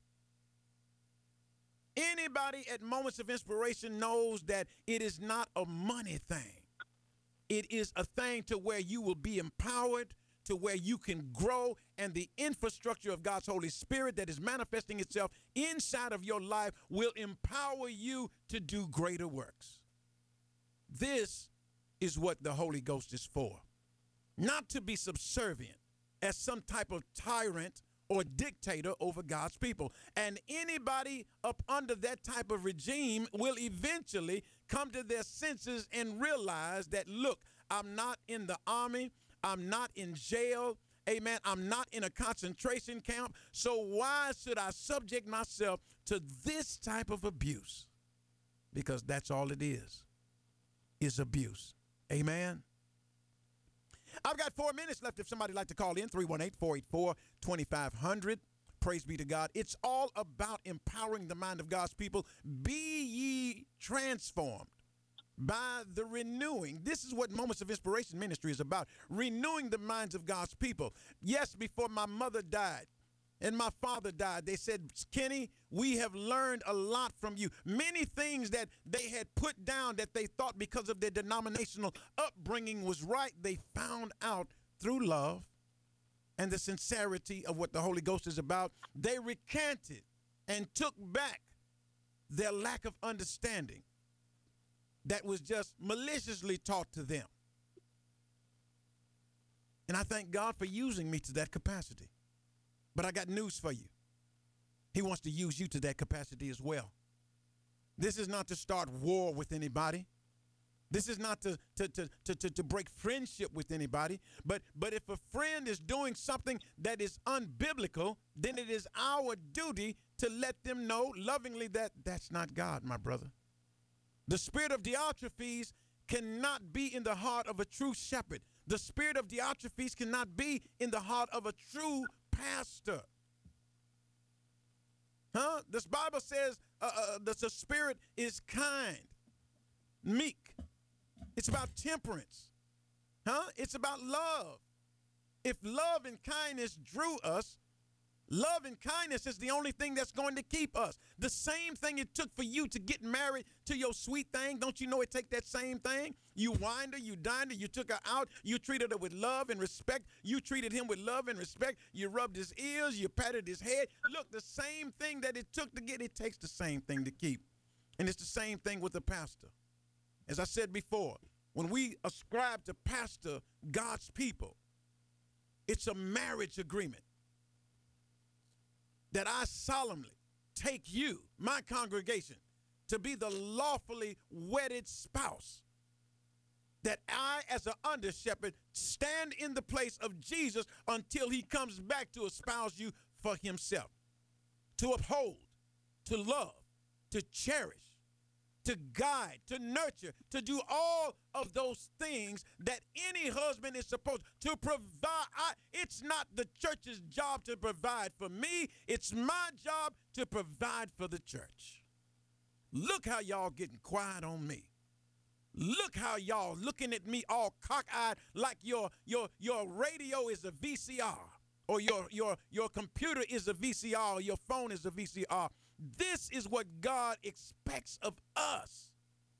Anybody at Moments of Inspiration knows that it is not a money thing. It is a thing to where you will be empowered, to where you can grow, and the infrastructure of God's Holy Spirit that is manifesting itself inside of your life will empower you to do greater works. This is what the Holy Ghost is for. Not to be subservient as some type of tyrant or dictator over God's people. And anybody up under that type of regime will eventually come to their senses and realize that, look, I'm not in the army, I'm not in jail, amen, I'm not in a concentration camp, so why should I subject myself to this type of abuse? Because that's all it is, is abuse. Amen. I've got four minutes left if somebody'd like to call in, three one eight, four eight four, two five zero zero. Praise be to God. It's all about empowering the mind of God's people. Be ye transformed by the renewing. This is what Moments of Inspiration Ministry is about, renewing the minds of God's people. Yes, before my mother died and my father died, they said, Kenny, we have learned a lot from you. Many things that they had put down that they thought because of their denominational upbringing was right, they found out through love and the sincerity of what the Holy Ghost is about. They recanted and took back their lack of understanding that was just maliciously taught to them. And I thank God for using me to that capacity. But I got news for you. He wants to use you to that capacity as well. This is not to start war with anybody. This is not to, to, to, to, to, to break friendship with anybody. But, but if a friend is doing something that is unbiblical, then it is our duty to let them know lovingly that that's not God, my brother. The spirit of Diotrephes cannot be in the heart of a true shepherd. The spirit of Diotrephes cannot be in the heart of a true pastor. Huh? This Bible says uh, uh, that the spirit is kind, meek. It's about temperance. Huh? It's about love. If love and kindness drew us, love and kindness is the only thing that's going to keep us. The same thing it took for you to get married to your sweet thing. Don't you know it take that same thing? You wined her, you dined her, you took her out, you treated her with love and respect. You treated him with love and respect. You rubbed his ears, you patted his head. Look, the same thing that it took to get, it takes the same thing to keep. And it's the same thing with the pastor. As I said before, when we ascribe to pastor God's people, it's a marriage agreement that I solemnly take you, my congregation, to be the lawfully wedded spouse. That I, as an under shepherd, stand in the place of Jesus until he comes back to espouse you for himself. To uphold, to love, to cherish, to guide, to nurture, to do all of those things that any husband is supposed to provide. I, it's not the church's job to provide for me. It's my job to provide for the church. Look how y'all getting quiet on me. Look how y'all looking at me all cockeyed like your your your radio is a V C R or your your your computer is a V C R or your phone is a V C R. This is what God expects of us.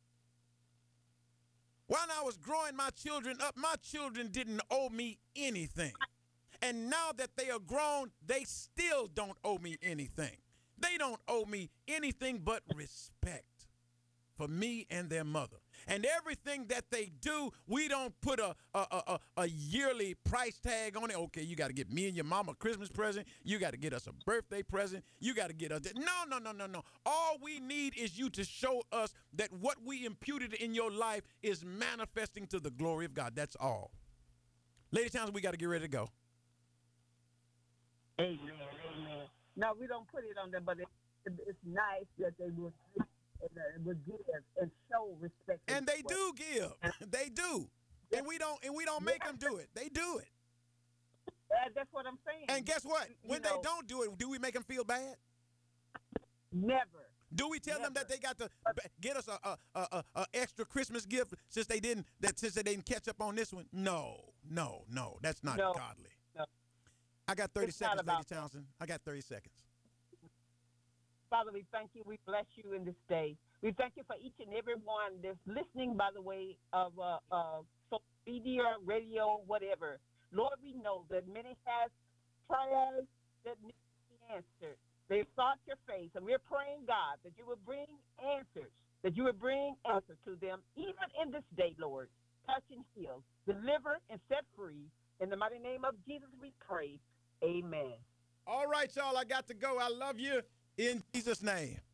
When I was growing my children up, my children didn't owe me anything. And now that they are grown, they still don't owe me anything. They don't owe me anything but respect for me and their mother. And everything that they do, we don't put a, a, a, a yearly price tag on it. Okay, you got to get me and your mama a Christmas present. You got to get us a birthday present. You got to get us. No, no, no, no, no. All we need is you to show us that what we imputed in your life is manifesting to the glory of God. That's all. Lady Townsend, we got to get ready to go. Amen. Amen. No, we don't put it on there, but it, it's nice that they will. And, uh, would give and show respect. And they do give. They do. And we don't and we don't make them do it. They do it. Uh, that's what I'm saying. And guess what? When you know, they don't do it, do we make them feel bad? Never. Do we tell them Never. that they got to b- get us a, a, a, a, a extra Christmas gift since they didn't that since they didn't catch up on this one? No, no, no. That's not No. godly. No. I got thirty It's not seconds, Lady about that. Townsend. I got thirty seconds. Father, we thank you. We bless you in this day. We thank you for each and every one that's listening by the way of uh, uh, social media, radio, whatever. Lord, we know that many have prayers that need to be answered. They've sought your face, and we're praying, God, that you would bring answers, that you would bring answers to them, even in this day, Lord. Touch and heal, deliver and set free. In the mighty name of Jesus, we pray. Amen. All right, y'all. I got to go. I love you in Jesus' name.